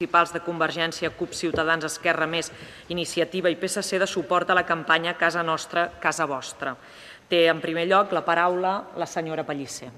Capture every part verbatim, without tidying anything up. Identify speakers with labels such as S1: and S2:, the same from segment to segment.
S1: municipals de Convergència, CUP, Ciutadans, Esquerra Més, Iniciativa i P S C de suport a la campanya Casa Nostra, Casa Vostra. Té en primer lloc la paraula la senyora Pellicer.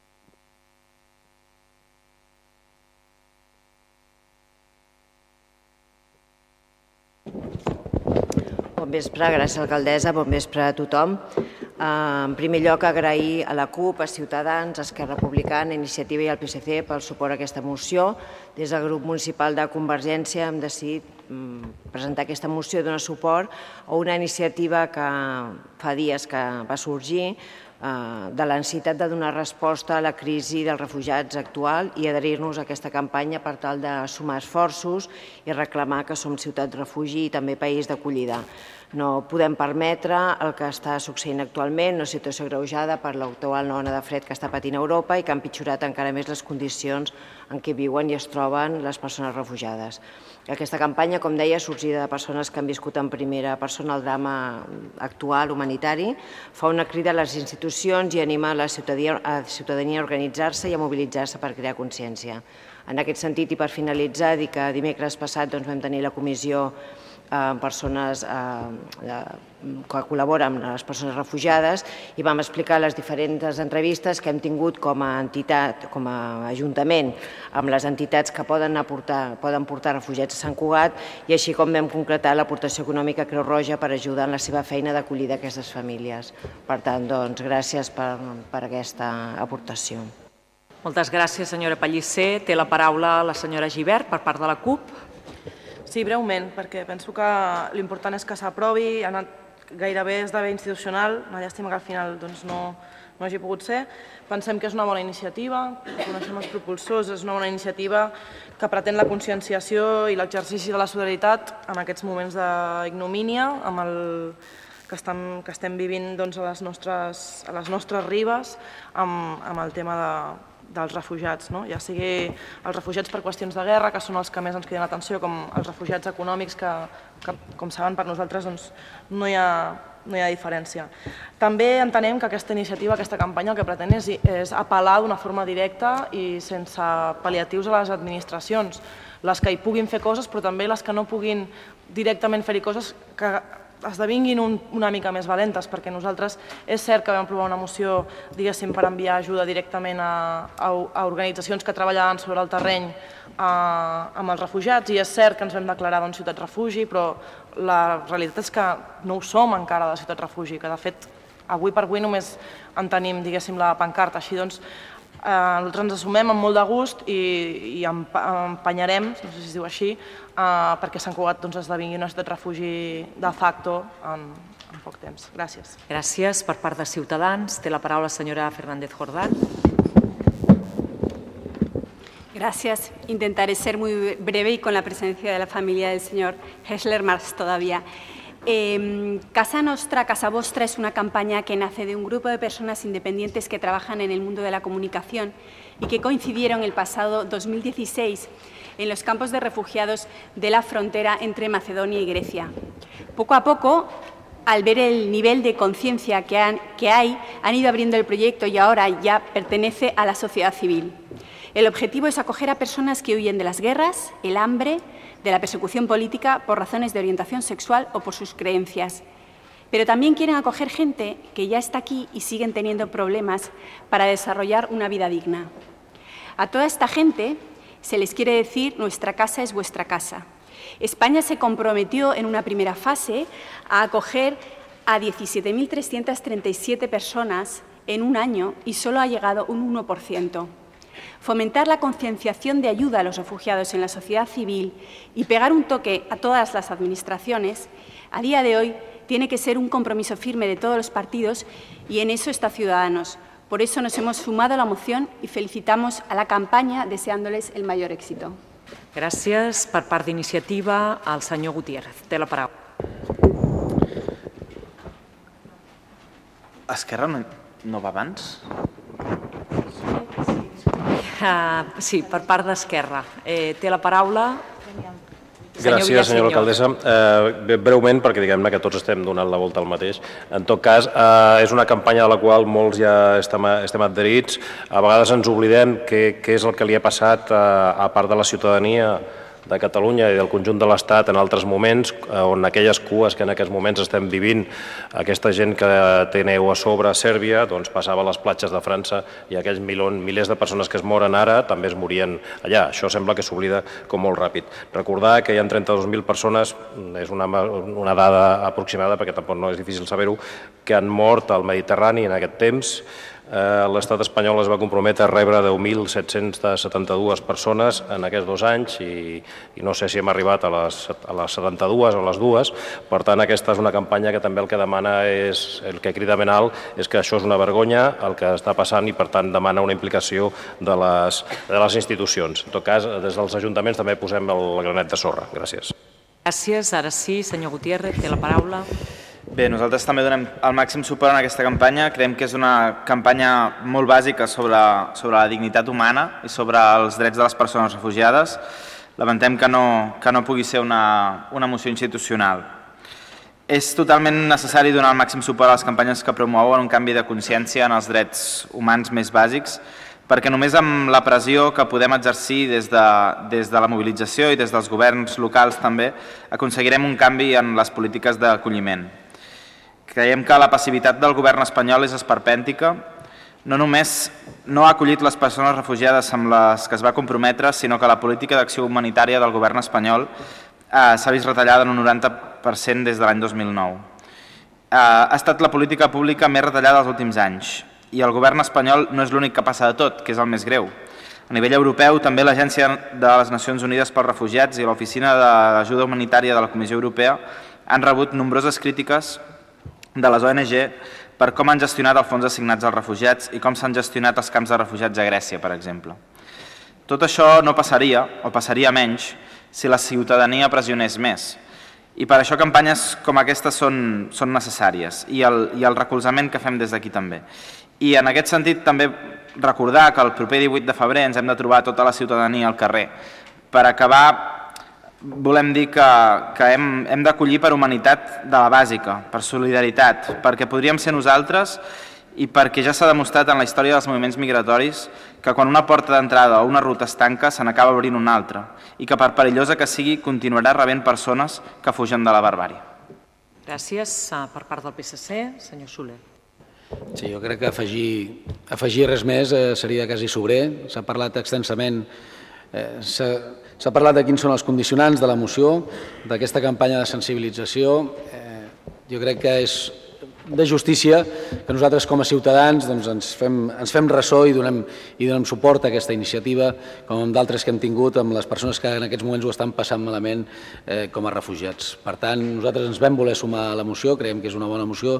S2: Bon vespre, gràcies alcaldessa, bon vespre a tothom. En primer lloc, agrair a la CUP, a Ciutadans, a Esquerra Republicana, Iniciativa i al P S C pel suport a aquesta moció. Des del grup municipal de Convergència hem decidit presentar aquesta moció i donar suport a una iniciativa que fa dies que va sorgir de la necessitat de donar resposta a la crisi dels refugiats actual i adherir-nos a aquesta campanya per tal de sumar esforços i reclamar que som ciutat refugi i també país d'acollida. No podem permetre el que està succeint actualment, una situació agreujada per l'actual ona de fred que està patint Europa i que ha empitjorat encara més les condicions en què viuen i es troben les persones refugiades. Aquesta campanya, com deia, sorgida de persones que han viscut en primera persona el drama actual humanitari, fa una crida a les institucions i anima la ciutadania a organitzar-se i a mobilitzar-se per crear consciència. En aquest sentit, i per finalitzar, dir que dimecres passat vam tenir la comissió amb persones que col·laboren amb les persones refugiades i vam explicar les diferents entrevistes que hem tingut com a entitat, com a ajuntament, amb les entitats que poden portar refugiats a Sant Cugat i així com vam concretar l'aportació econòmica a Creu Roja per ajudar en la seva feina d'acollida a aquestes famílies. Per tant, doncs, gràcies per aquesta aportació.
S1: Moltes gràcies, senyora Pellicer. Té la paraula la senyora Gibert per part de la CUP.
S3: Sí, breument, perquè penso que l'important és que s'aprovi, ha anat gairebé esdevé institucional, una llàstima que al final no hagi pogut ser. Pensem que és una bona iniciativa, coneixem els propulsors, és una bona iniciativa que pretén la conscienciació i l'exercici de la solidaritat en aquests moments d'ignomínia que estem vivint a les nostres ribes amb el tema de dels refugiats, ja sigui els refugiats per qüestions de guerra, que són els que més ens criden l'atenció, com els refugiats econòmics, que, com saben, per nosaltres no hi ha diferència. També entenem que aquesta iniciativa, aquesta campanya, el que pretén és apel·lar d'una forma directa i sense pal·liatius a les administracions, les que hi puguin fer coses, però també les que no puguin directament fer-hi coses que esdevinguin una mica més valentes, perquè nosaltres és cert que vam aprovar una moció, diguéssim, per enviar ajuda directament a organitzacions que treballaven sobre el terreny amb els refugiats i és cert que ens vam declarar ciutat refugi, però la realitat és que no ho som encara de ciutat refugi, que de fet avui per avui només en tenim, diguéssim, la pancarta. Així doncs, nosaltres ens assumem amb molt de gust i empenyarem, no sé si es diu així, perquè Sant Cugat esdevingui una ciutat refugi de facto en poc temps. Gràcies.
S1: Gràcies. Per part de Ciutadans, té la paraula la senyora Fernández Jordán.
S4: Gracias. Intentaré ser muy breve y con la presencia de la familia del señor Hessler más todavía. Eh, Casa Nostra, Casa Vostra es una campaña que nace de un grupo de personas independientes que trabajan en el mundo de la comunicación y que coincidieron el pasado dos mil dieciséis en los campos de refugiados de la frontera entre Macedonia y Grecia. Poco a poco, al ver el nivel de conciencia que, han, que hay, han ido abriendo el proyecto y ahora ya pertenece a la sociedad civil. El objetivo es acoger a personas que huyen de las guerras, el hambre, de la persecución política por razones de orientación sexual o por sus creencias. Pero también quieren acoger gente que ya está aquí y siguen teniendo problemas para desarrollar una vida digna. A toda esta gente se les quiere decir: nuestra casa es vuestra casa. España se comprometió en una primera fase a acoger a diecisiete mil trescientas treinta y siete personas en un año y solo ha llegado un uno por ciento. Fomentar la concienciación de ayuda a los refugiados en la sociedad civil y pegar un toque a todas las administraciones, a día de hoy tiene que ser un compromiso firme de todos los partidos y en eso está Ciudadanos. Por eso nos hemos sumado a la moción y felicitamos a la campaña deseándoles el mayor éxito.
S1: Gràcies. Per part d'Iniciativa, el senyor Gutiérrez. Té la paraula.
S5: Esquerra no va abans?
S1: Sí, per part d'Esquerra. Té la paraula
S6: Gràcies, senyora alcaldessa. Breument, perquè diguem-ne que tots estem donant la volta al mateix. En tot cas, és una campanya a la qual molts ja estem adherits. A vegades ens oblidem què és el que li ha passat a part de la ciutadania de Catalunya i del conjunt de l'Estat en altres moments, on aquelles cues que en aquests moments estem vivint, aquesta gent que té neu a sobre a Sèrbia, doncs passava a les platges de França i aquells milers de persones que es moren ara també es morien allà. Això sembla que s'oblida com molt ràpid. Recordar que hi ha trenta-dos mil persones, és una, una dada aproximada perquè tampoc no és difícil saber-ho, que han mort al Mediterrani en aquest temps. L'estat espanyol es va comprometre a rebre deu mil set-cents setanta-dues persones en aquests dos anys i, i no sé si hem arribat a les, a les setanta-dues o a les dues. Per tant, aquesta és una campanya que també el que demana és, el que crida ben alt, és que això és una vergonya el que està passant i per tant demana una implicació de les, de les institucions. En tot cas, des dels ajuntaments també posem el granet de sorra. Gràcies.
S1: Gràcies. Ara sí, senyor Gutiérrez, té la paraula.
S5: Bé, nosaltres també donem el màxim suport en aquesta campanya. Creiem que és una campanya molt bàsica sobre, sobre la dignitat humana i sobre els drets de les persones refugiades. Lamentem que no, que no pugui ser una, una moció institucional. És totalment necessari donar el màxim suport a les campanyes que promouen un canvi de consciència en els drets humans més bàsics, perquè només amb la pressió que podem exercir des de, des de la mobilització i des dels governs locals també aconseguirem un canvi en les polítiques d'acolliment. Creiem que la passivitat del govern espanyol és esperpèntica. No només no ha acollit les persones refugiades amb les que es va comprometre, sinó que la política d'acció humanitària del govern espanyol eh, s'ha vist retallada en un noranta per cent des de l'any dos mil nou. Eh, ha estat la política pública més retallada dels últims anys i el govern espanyol no és l'únic que passa de tot, que és el més greu. A nivell europeu, també l'Agència de les Nacions Unides pels Refugiats i l'Oficina d'Ajuda Humanitària de la Comissió Europea han rebut nombroses crítiques de les O N G per com han gestionat els fons assignats als refugiats i com s'han gestionat els camps de refugiats a Grècia, per exemple. Tot això no passaria, o passaria menys, si la ciutadania pressionés més. I per això campanyes com aquestes són, són necessàries i el, i el recolzament que fem des d'aquí també. I en aquest sentit també recordar que el proper divuit de febrer ens hem de trobar tota la ciutadania al carrer. Per acabar, volem dir que, que hem, hem d'acollir per humanitat de la bàsica, per solidaritat, perquè podríem ser nosaltres i perquè ja s'ha demostrat en la història dels moviments migratoris que quan una porta d'entrada o una ruta es tanca se n'acaba obrint una altra i que per perillosa que sigui continuarà rebent persones que fugen de la barbàrie.
S1: Gràcies. Per part del P S C, senyor Soler.
S7: Sí, jo crec que afegir, afegir res més eh, seria quasi sobrer. S'ha parlat extensament, eh, s'ha parlat de quins són els condicionants de la moció, d'aquesta campanya de sensibilització. Eh, jo crec que és de justícia que nosaltres com a ciutadans doncs, ens, fem, ens fem ressò i donem, i donem suport a aquesta iniciativa, com d'altres que hem tingut amb les persones que en aquests moments ho estan passant malament eh, com a refugiats. Per tant, nosaltres ens vam voler sumar a la moció, creiem que és una bona moció,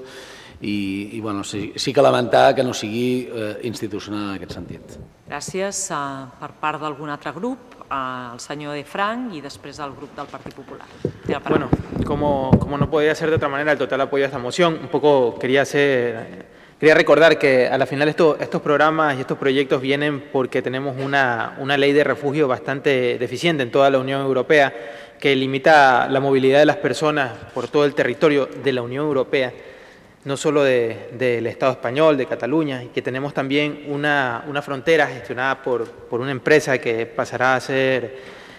S7: i, i bueno, sí, sí que lamentar que no sigui eh, institucional en aquest sentit.
S1: Gràcies. Uh, per part d'algun altre grup, uh, el senyor De Frank i després el grup del Partit Popular.
S8: Bueno, como, como no podía ser de otra manera, el total apoyo a esta moción. Un poco quería hacer, quería recordar que a la final esto, estos programas y estos proyectos vienen porque tenemos una, una ley de refugio bastante deficiente en toda la Unión Europea que limita la movilidad de las personas por todo el territorio de la Unión Europea, no solo de, del Estado español, de Cataluña, y que tenemos también una, una frontera gestionada por, por una empresa que pasará a ser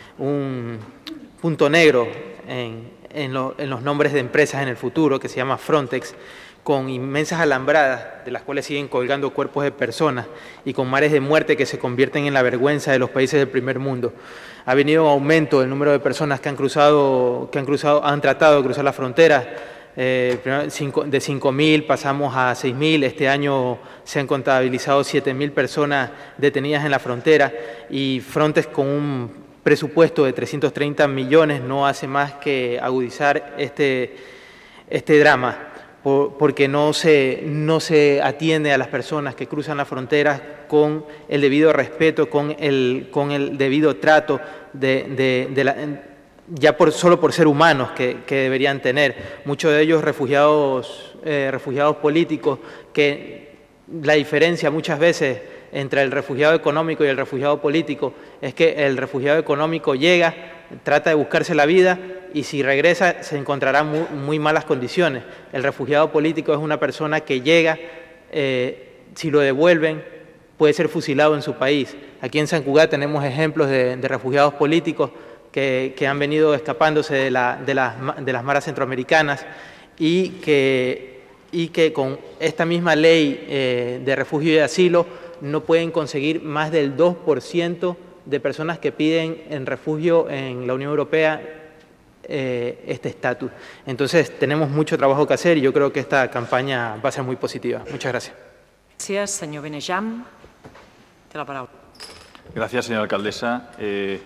S8: un punto negro en, en, lo, en los nombres de empresas en el futuro, que se llama Frontex, con inmensas alambradas de las cuales siguen colgando cuerpos de personas y con mares de muerte que se convierten en la vergüenza de los países del primer mundo. Ha venido en aumento el número de personas que han cruzado, que han cruzado, han tratado de cruzar la frontera. Eh, de cinco mil pasamos a seis mil, este año se han contabilizado siete mil personas detenidas en la frontera y Frontex con un presupuesto de trescientos treinta millones no hace más que agudizar este, este drama, por, porque no se, no se atiende a las personas que cruzan las fronteras con el debido respeto, con el, con el debido trato de, de, de la... ya por, solo por ser humanos que, que deberían tener. Muchos de ellos refugiados, eh, refugiados políticos, que la diferencia muchas veces entre el refugiado económico y el refugiado político es que el refugiado económico llega, trata de buscarse la vida y si regresa se encontrará muy, muy malas condiciones. El refugiado político es una persona que llega, eh, si lo devuelven, puede ser fusilado en su país. Aquí en San Cugat tenemos ejemplos de, de refugiados políticos que, que han venido escapándose de, la, de, las, de las maras centroamericanas y que, y que con esta misma ley eh, de refugio y de asilo no pueden conseguir más del dos por ciento de personas que piden en refugio en la Unión Europea eh, este estatus. Entonces tenemos mucho trabajo que hacer y yo creo que esta campaña va a ser muy positiva. Muchas gracias.
S1: Gracias, señor Benejam. Té la paraula.
S9: Gracias, señora alcaldesa. Eh,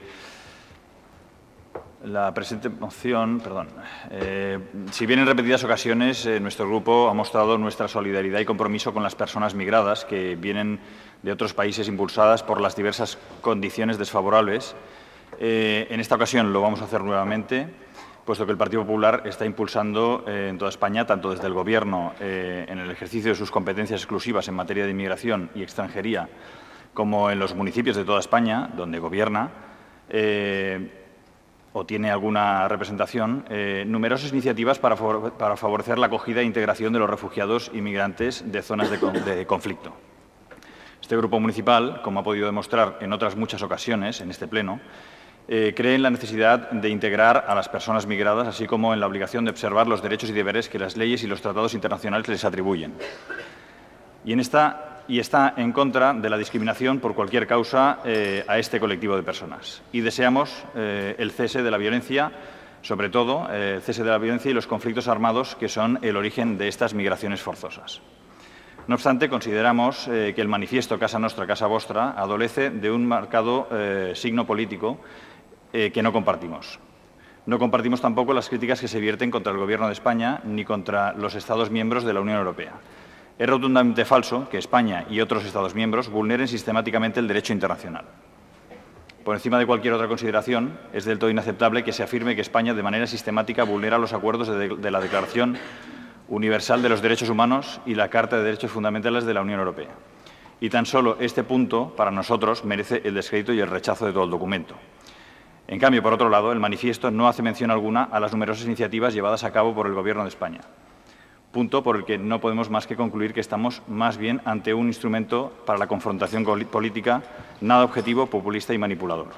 S9: la presente moción, perdón, eh, si bien en repetidas ocasiones eh, nuestro grupo ha mostrado nuestra solidaridad y compromiso con las personas migradas que vienen de otros países impulsadas por las diversas condiciones desfavorables, eh, en esta ocasión lo vamos a hacer nuevamente, puesto que el Partido Popular está impulsando eh, en toda España, tanto desde el Gobierno, eh, en el ejercicio de sus competencias exclusivas en materia de inmigración y extranjería, como en los municipios de toda España, donde gobierna eh, o tiene alguna representación, eh, numerosas iniciativas para, favor para favorecer la acogida e integración de los refugiados y migrantes de zonas de, con de conflicto. Este grupo municipal, como ha podido demostrar en otras muchas ocasiones en este Pleno, eh, cree en la necesidad de integrar a las personas migradas, así como en la obligación de observar los derechos y deberes que las leyes y los tratados internacionales les atribuyen. Y, en esta, y está en contra de la discriminación por cualquier causa eh, a este colectivo de personas. Y deseamos eh, el cese de la violencia, sobre todo eh, el cese de la violencia y los conflictos armados que son el origen de estas migraciones forzosas. No obstante, consideramos eh, que el manifiesto Casa Nostra, Casa Vostra adolece de un marcado eh, signo político eh, que no compartimos. No compartimos tampoco las críticas que se vierten contra el Gobierno de España ni contra los Estados miembros de la Unión Europea. Es rotundamente falso que España y otros Estados miembros vulneren sistemáticamente el derecho internacional. Por encima de cualquier otra consideración, es del todo inaceptable que se afirme que España de manera sistemática vulnera los acuerdos de, de la Declaración Universal de los Derechos Humanos y la Carta de Derechos Fundamentales de la Unión Europea. Y tan solo este punto, para nosotros, merece el descrédito y el rechazo de todo el documento. En cambio, por otro lado, el manifiesto no hace mención alguna a las numerosas iniciativas llevadas a cabo por el Gobierno de España. Punto por el que no podemos más que concluir que estamos más bien ante un instrumento para la confrontación política nada objetivo, populista y manipulador.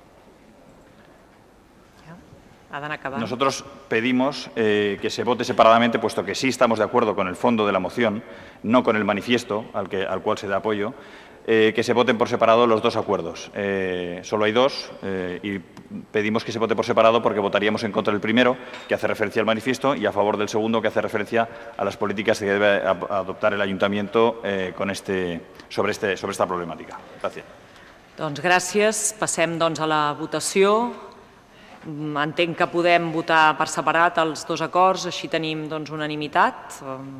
S9: Nosotros pedimos eh, que se vote separadamente, puesto que sí estamos de acuerdo con el fondo de la moción, no con el manifiesto al, que, al cual se da apoyo, eh, que se voten por separado los dos acuerdos. Eh, solo hay dos eh, y pedimos que se vote por separado porque votaríamos en contra del primero, que hace referencia al manifiesto, y a favor del segundo, que hace referencia a las políticas que debe adoptar el Ayuntamiento eh, con este, sobre, este, sobre esta problemàtica. Gràcies.
S1: Doncs gràcies. Passem doncs, a la votació. Entenc que podem votar per separat els dos acords, així tenim doncs, unanimitat.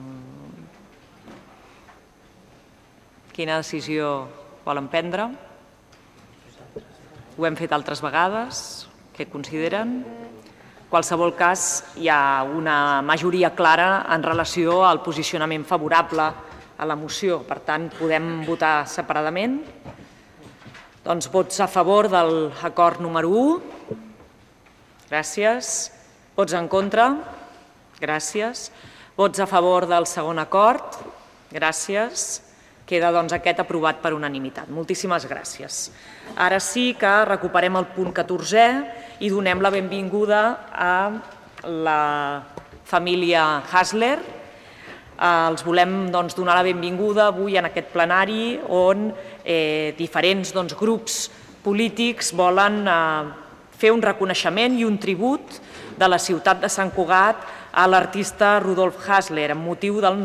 S1: Quina decisió volen prendre? Ho hem fet altres vegades. Què consideren? En qualsevol cas, hi ha una majoria clara en relació al posicionament favorable a la moció. Per tant, podem votar separadament. Doncs vots a favor de l'acord número u. Gràcies. Vots en contra? Gràcies. Vots a favor del segon acord? Gràcies. Queda doncs aquest aprovat per unanimitat. Moltíssimes gràcies. Ara sí que recuperem el punt catorzè i donem la benvinguda a la família Hasler. Els volem doncs, donar la benvinguda avui en aquest plenari on eh, diferents doncs, grups polítics volen eh, fer un reconeixement i un tribut de la ciutat de Sant Cugat a l'artista Rudolf Hasler amb motiu del